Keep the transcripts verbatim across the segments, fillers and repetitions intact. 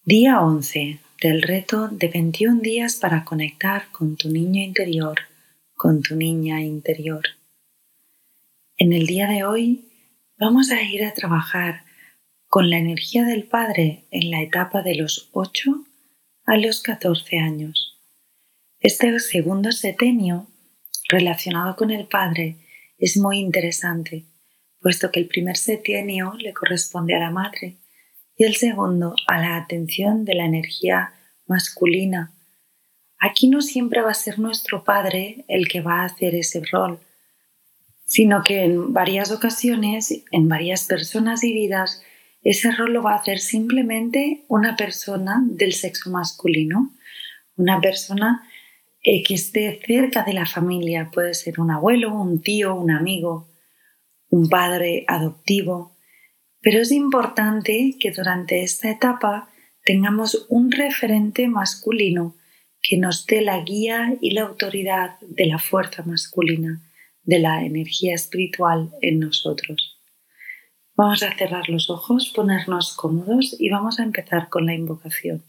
Día once del reto de veintiún días para conectar con tu niño interior, con tu niña interior. En el día de hoy vamos a ir a trabajar con la energía del Padre en la etapa de los ocho a los catorce años. Este segundo septenio relacionado con el Padre es muy interesante, puesto que el primer septenio le corresponde a la Madre y el segundo a la atención de la energía masculina. Aquí no siempre va a ser nuestro Padre el que va a hacer ese rol, sino que en varias ocasiones, en varias personas y vidas, ese rol lo va a hacer simplemente una persona del sexo masculino, una persona eh, que esté cerca de la familia. Puede ser un abuelo, un tío, un amigo, un padre adoptivo. Pero es importante que durante esta etapa tengamos un referente masculino que nos dé la guía y la autoridad de la fuerza masculina, de la energía espiritual en nosotros. Vamos a cerrar los ojos, ponernos cómodos y vamos a empezar con la invocación.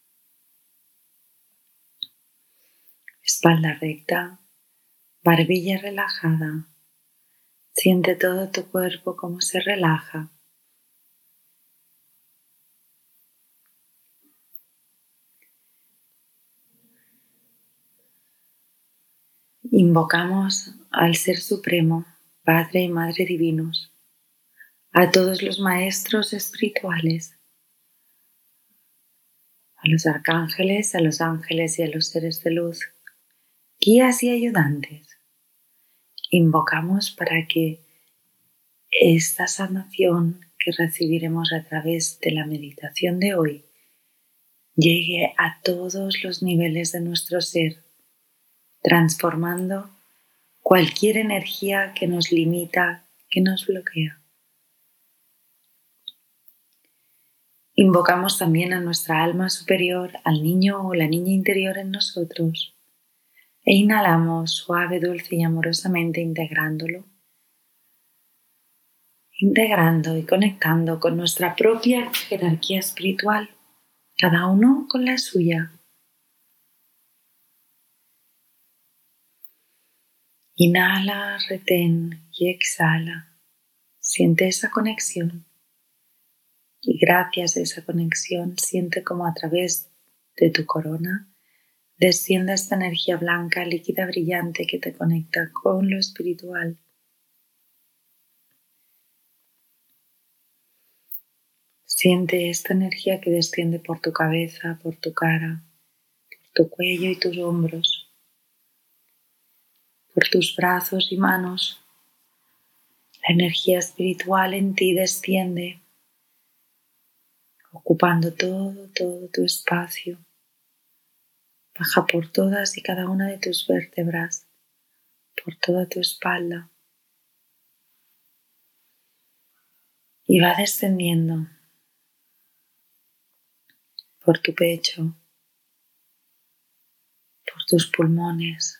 Espalda recta, barbilla relajada. Siente todo tu cuerpo cómo se relaja. Invocamos al Ser Supremo, Padre y Madre Divinos, a todos los maestros espirituales, a los arcángeles, a los ángeles y a los seres de luz, guías y ayudantes. Invocamos para que esta sanación que recibiremos a través de la meditación de hoy llegue a todos los niveles de nuestro ser, transformando cualquier energía que nos limita, que nos bloquea. Invocamos también a nuestra alma superior, al niño o la niña interior en nosotros, e inhalamos suave, dulce y amorosamente integrándolo, integrando y conectando con nuestra propia jerarquía espiritual, cada uno con la suya. Inhala, retén y exhala. Siente esa conexión. Y gracias a esa conexión, siente como a través de tu corona desciende esta energía blanca, líquida, brillante que te conecta con lo espiritual. Siente esta energía que desciende por tu cabeza, por tu cara, por tu cuello y tus hombros, por tus brazos y manos. La energía espiritual en ti desciende, ocupando todo, todo tu espacio. Baja por todas y cada una de tus vértebras, por toda tu espalda. Y va descendiendo por tu pecho, por tus pulmones.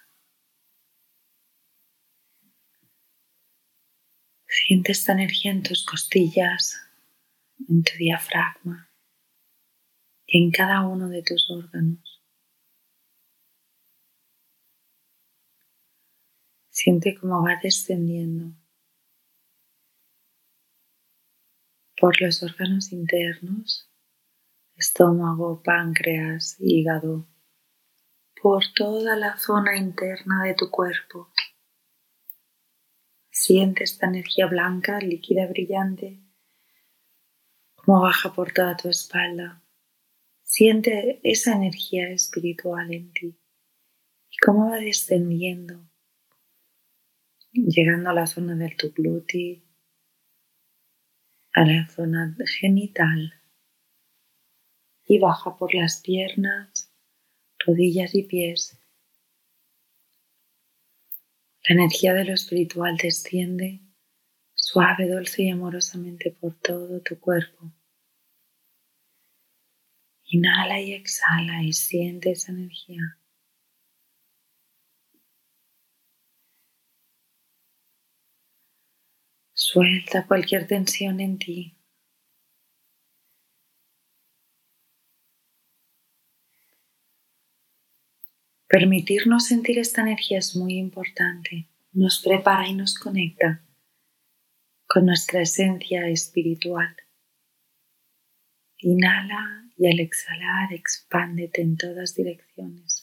Siente esta energía en tus costillas, en tu diafragma y en cada uno de tus órganos. Siente cómo va descendiendo por los órganos internos, estómago, páncreas, hígado, por toda la zona interna de tu cuerpo. Siente esta energía blanca, líquida, brillante, cómo baja por toda tu espalda. Siente esa energía espiritual en ti y cómo va descendiendo, llegando a la zona del tu glúteo, a la zona genital y baja por las piernas, rodillas y pies. La energía de lo espiritual desciende suave, dulce y amorosamente por todo tu cuerpo. Inhala y exhala y siente esa energía. Suelta cualquier tensión en ti. Permitirnos sentir esta energía es muy importante. Nos prepara y nos conecta con nuestra esencia espiritual. Inhala y al exhalar expándete en todas direcciones.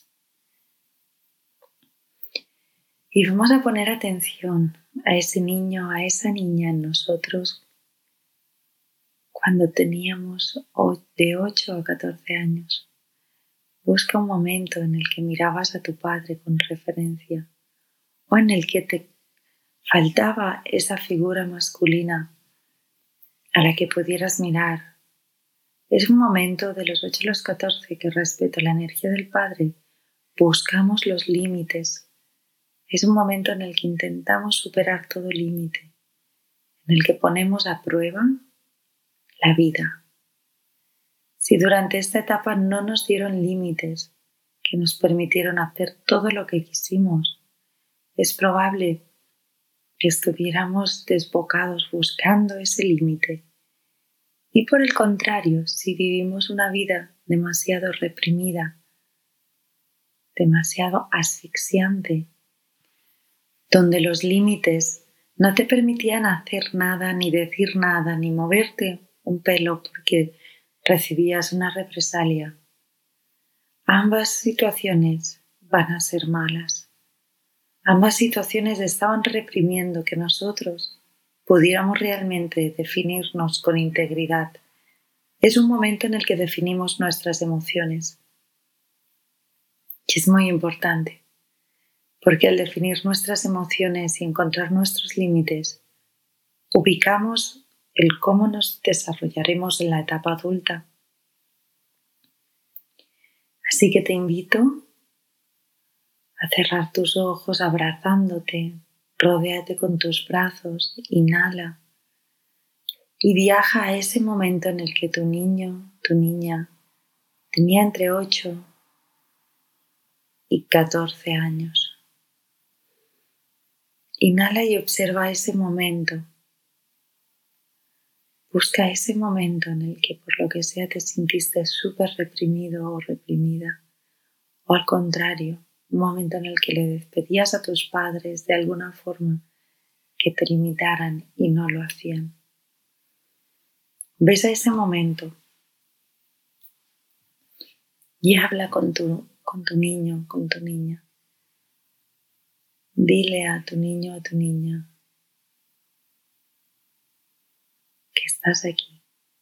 Y vamos a poner atención a ese niño, a esa niña en nosotros cuando teníamos de ocho a catorce años. Busca un momento en el que mirabas a tu padre con referencia o en el que te faltaba esa figura masculina a la que pudieras mirar. Es un momento de los ocho a los catorce que, respecto a la energía del padre, buscamos los límites. Es un momento en el que intentamos superar todo límite, en el que ponemos a prueba la vida. Si durante esta etapa no nos dieron límites que nos permitieron hacer todo lo que quisimos, es probable que estuviéramos desbocados buscando ese límite. Y por el contrario, si vivimos una vida demasiado reprimida, demasiado asfixiante, donde los límites no te permitían hacer nada, ni decir nada, ni moverte un pelo porque recibías una represalia, ambas situaciones van a ser malas. Ambas situaciones estaban reprimiendo que nosotros pudiéramos realmente definirnos con integridad. Es un momento en el que definimos nuestras emociones. Y es muy importante, porque al definir nuestras emociones y encontrar nuestros límites, ubicamos el cómo nos desarrollaremos en la etapa adulta. Así que te invito a cerrar tus ojos abrazándote, rodéate con tus brazos, inhala y viaja a ese momento en el que tu niño, tu niña, tenía entre ocho y catorce años. Inhala y observa ese momento. Busca ese momento en el que por lo que sea te sintiste súper reprimido o reprimida. O al contrario, un momento en el que le despedías a tus padres de alguna forma que te limitaran y no lo hacían. Ves a ese momento y habla con tu, con tu niño, con tu niña. Dile a tu niño o a tu niña que estás aquí.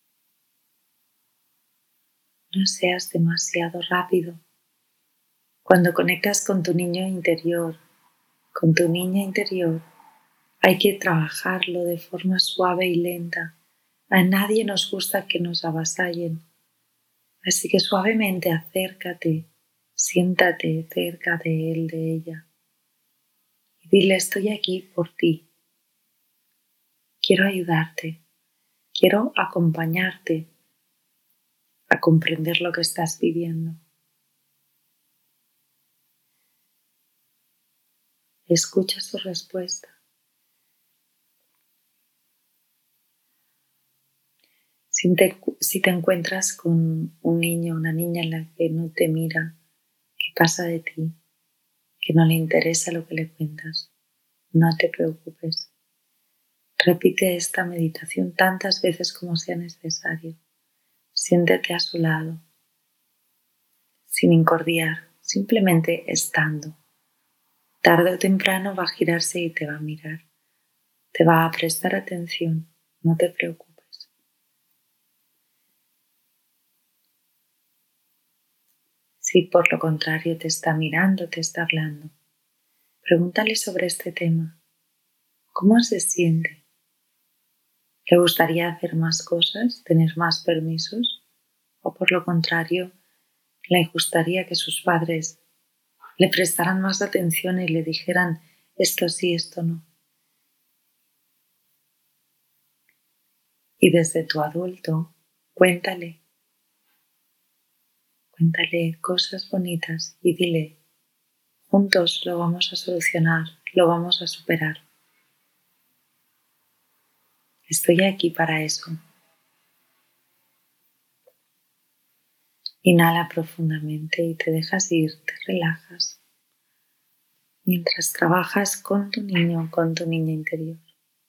No seas demasiado rápido. Cuando conectas con tu niño interior, con tu niña interior, hay que trabajarlo de forma suave y lenta. A nadie nos gusta que nos avasallen. Así que suavemente acércate, siéntate cerca de él, de ella. Y dile, estoy aquí por ti. Quiero ayudarte. Quiero acompañarte a comprender lo que estás viviendo. Escucha su respuesta. Si te, si te encuentras con un niño o una niña en la que no te mira, que pasa de ti, que no le interesa lo que le cuentas, no te preocupes. Repite esta meditación tantas veces como sea necesario. Siéntete a su lado, sin incordiar, simplemente estando. Tarde o temprano va a girarse y te va a mirar. Te va a prestar atención, no te preocupes. Si por lo contrario te está mirando, te está hablando, pregúntale sobre este tema. ¿Cómo se siente? ¿Le gustaría hacer más cosas, tener más permisos? ¿O por lo contrario, le gustaría que sus padres le prestaran más atención y le dijeran esto sí, esto no? Y desde tu adulto, cuéntale. Cuéntale cosas bonitas y dile, juntos lo vamos a solucionar, lo vamos a superar. Estoy aquí para eso. Inhala profundamente y te dejas ir, te relajas, mientras trabajas con tu niño, con tu niña interior.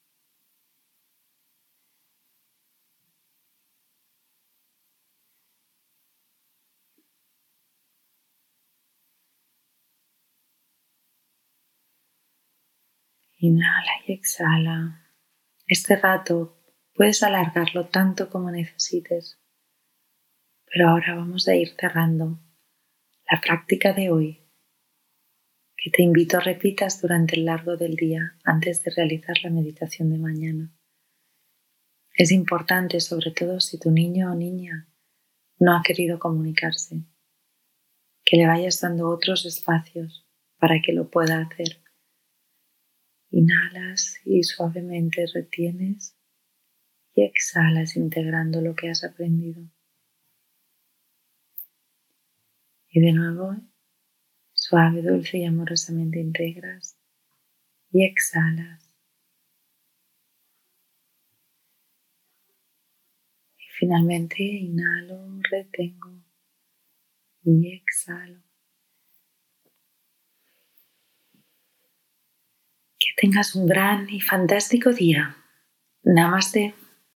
Inhala y exhala. Este rato puedes alargarlo tanto como necesites, pero ahora vamos a ir cerrando la práctica de hoy, que te invito a repitas durante el largo del día antes de realizar la meditación de mañana. Es importante, sobre todo si tu niño o niña no ha querido comunicarse, que le vayas dando otros espacios para que lo pueda hacer. Inhalas y suavemente retienes y exhalas integrando lo que has aprendido. Y de nuevo, suave, dulce y amorosamente integras y exhalas. Y finalmente inhalo, retengo y exhalo. Que tengas un gran y fantástico día. Namaste.